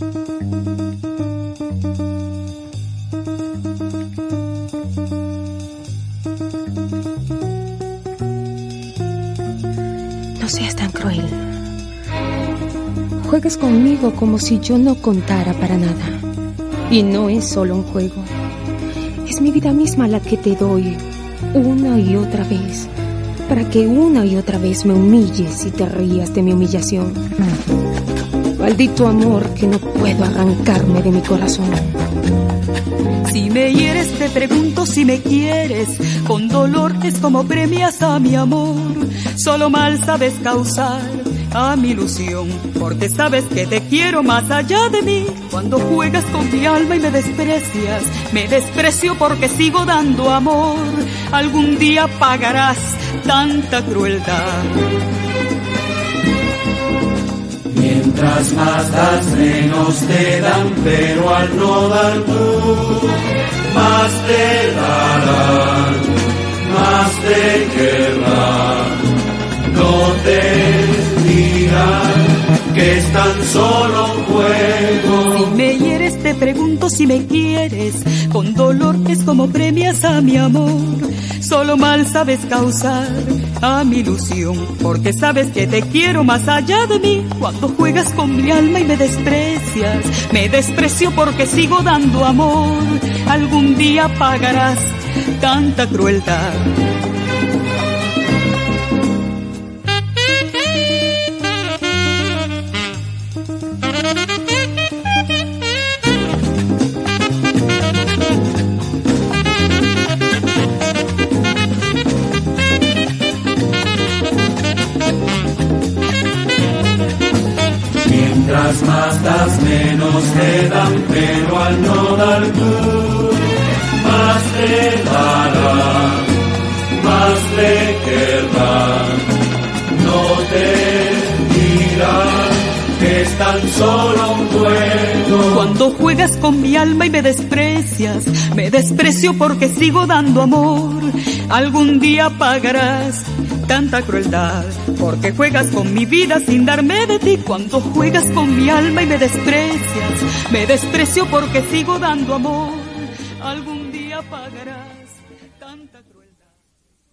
No seas tan cruel. Juegas conmigo como si yo no contara para nada. Y no es solo un juego. Es mi vida misma la que te doy una y otra vez, para que una y otra vez me humilles y te rías de mi humillación. Maldito amor que no puedo arrancarme de mi corazón. Si me hieres te pregunto si me quieres, con dolor es como premias a mi amor. Solo mal sabes causar a mi ilusión, porque sabes que te quiero más allá de mí. Cuando juegas con mi alma y me desprecias, me desprecio porque sigo dando amor. Algún día pagarás tanta crueldad. Mientras más das, menos te dan, pero al no dar tú, más te darán, más te querrán. No te dirán que es tan solo un juego. Si me hieres te pregunto si me quieres, con dolor es como premias a mi amor. Solo mal sabes causar a mi ilusión, porque sabes que te quiero más allá de mí. Cuando juegas con mi alma y me desprecias, me desprecio porque sigo dando amor. Algún día pagarás tanta crueldad. Mientras más das, menos te dan, pero al no dar tú, más te darán, más te querrán. No te dirán que es tan solo un juego. Cuando juegas con mi alma y me desprecias, me desprecio porque sigo dando amor. Algún día pagarás tanta crueldad, porque juegas con mi vida sin darme de ti. Cuando juegas con mi alma y me desprecias, me desprecio porque sigo dando amor. Algún día pagarás.